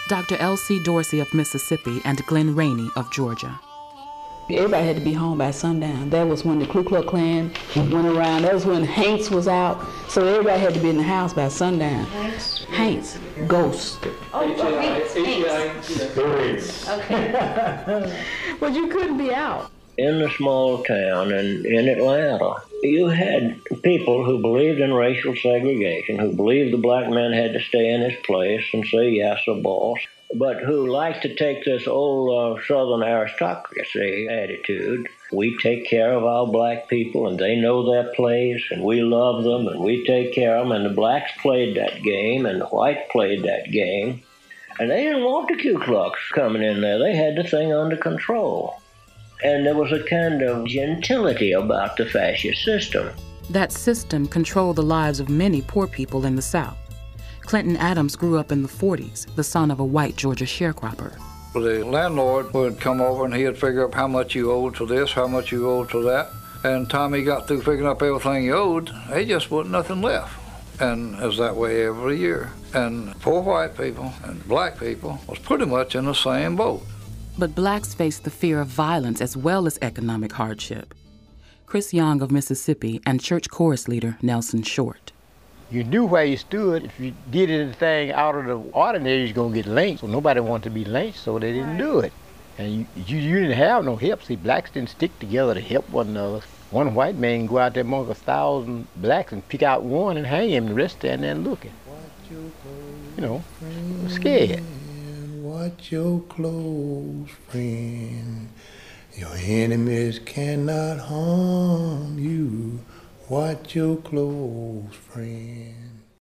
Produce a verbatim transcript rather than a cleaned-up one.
Doctor L C Dorsey of Mississippi and Glenn Rainey of Georgia. Everybody had to be home by sundown. That was when the Ku Klux Klan went around. That was when Hanks was out. So everybody had to be in the house by sundown. Hanks? Hanks. Ghost. Oh, Hanks. Hanks. Okay. But you couldn't be out. In the small town in, in Atlanta, you had people who believed in racial segregation, who believed the black man had to stay in his place and say yes, a boss, but who liked to take this old uh, Southern aristocracy attitude. We take care of our black people, and they know their place, and we love them, and we take care of them. And the blacks played that game, and the whites played that game. And they didn't want the Ku Klux coming in there. They had the thing under control. And there was a kind of gentility about the fascist system. That system controlled the lives of many poor people in the South. Clinton Adams grew up in the forties, the son of a white Georgia sharecropper. The landlord would come over and he'd figure up how much you owed to this, how much you owed to that. And time he got through figuring up everything he owed, he just wasn't nothing left. And it was that way every year. And poor white people and black people was pretty much in the same boat. But blacks faced the fear of violence as well as economic hardship. Chris Young of Mississippi and church chorus leader Nelson Short. You knew where you stood. If you did anything out of the ordinary, you're going to get lynched. So nobody wanted to be lynched, so they didn't do it. And you, you, you didn't have no help. See, blacks didn't stick together to help one another. One white man can go out there among a thousand blacks and pick out one and hang him, the rest stand there looking. You know, scared. Watch your close, friend. Your enemies cannot harm you. Watch your close, friend.